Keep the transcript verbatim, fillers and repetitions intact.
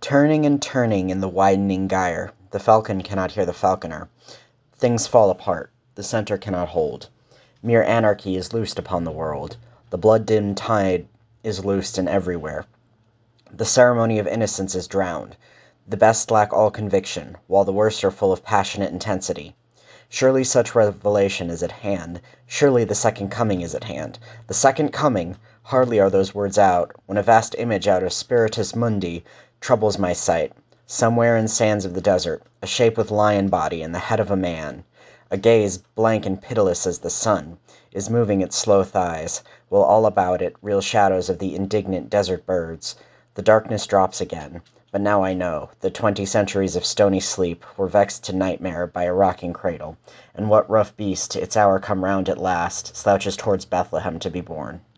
Turning and turning in the widening gyre, the falcon cannot hear the falconer. Things fall apart. The center cannot hold. Mere anarchy is loosed upon the world. The blood-dimmed tide is loosed in everywhere. The ceremony of innocence is drowned. The best lack all conviction, while the worst are full of passionate intensity. Surely such revelation is at hand. Surely the second coming is at hand. The second coming! Hardly are those words out, when a vast image out of Spiritus Mundi troubles my sight. Somewhere in sands of the desert, a shape with lion body and the head of a man, a gaze blank and pitiless as the sun, is moving its slow thighs, while all about it reel shadows of the indignant desert birds. The darkness drops again. But now I know, the twenty centuries of stony sleep were vexed to nightmare by a rocking cradle, and what rough beast, its hour come round at last, slouches towards Bethlehem to be born?